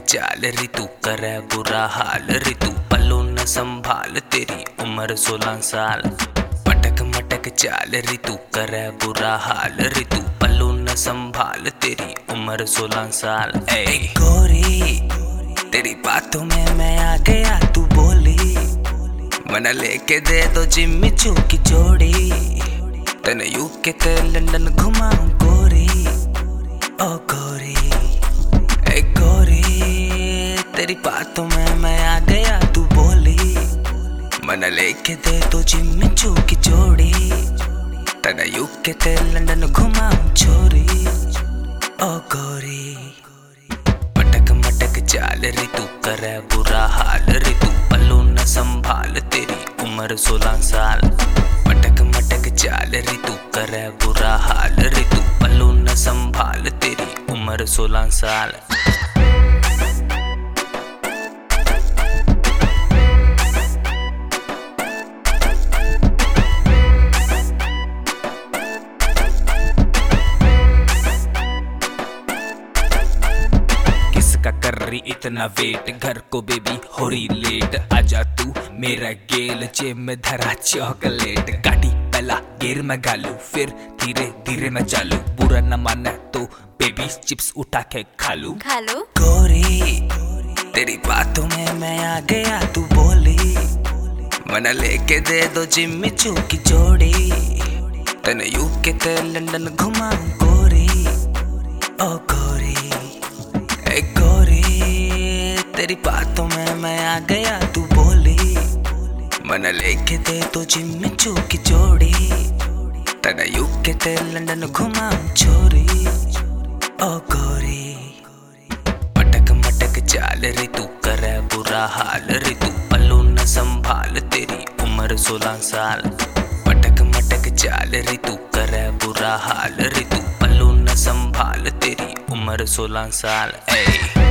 चाल री तू करे बुरा हाल री तू पल्लू न संभाल तेरी उम्र 16 साल। पटक मटक चाल री तू करे बुरा हाल री तू पल्लू न संभाल तेरी उम्र 16 साल। ए गोरी तेरी बातों में मैं आ गया तू बोली मना लेके दे दो जिम्मी चू की जोड़ी तने यूके ते लंदन घुमाऊं गोरी ओ गोरी ए गोरी तेरी बातों में मैं आ गया तू बोली मना लेके दे दो जिम्मी चू की जोड़ी तने यूके ते लंदन घुमाऊं छोरी ओ गोरी। पटक मटक चाल री तू करे बुरा हाल री तू पल्लू न संभाल तेरी उम्र 16 साल। पटक मटक चाल री तू करे बुरा हाल री तू पल्लू न संभाल तेरी उम्र 16 साल। किसका कर रही इतना वेट घर को बेबी हो रही लेट आजा तू मेरा गेल जेब में धरा चॉकलेट गाड़ी पहला गिर में गालू फिर धीरे धीरे मैं चालू बुरा न माना तो बेबी चिप्स उठा के खालू गोरी तेरी बातों में मैं आ गया तू बोली मना लेके दे दो जिम्मी चू की जोड़ी तने यूके ते लंदन घुमाऊं गोरी ओ गोरी ए गोरी तेरी बातों में मैं आ गया तू बोली मना लेके दे तो जिम्मी चू की जोड़ी तने यूके ते लंदन घुमाऊं छोरी ओ गोरी। पटक मटक चाल री तू करे बुरा हाल री तू पल्लू न संभाल तेरी उम्र 16 साल। पटक मटक चाल री तू करे बुरा हाल री तू पल्लू न संभाल तेरी उम्र 16 साल। ए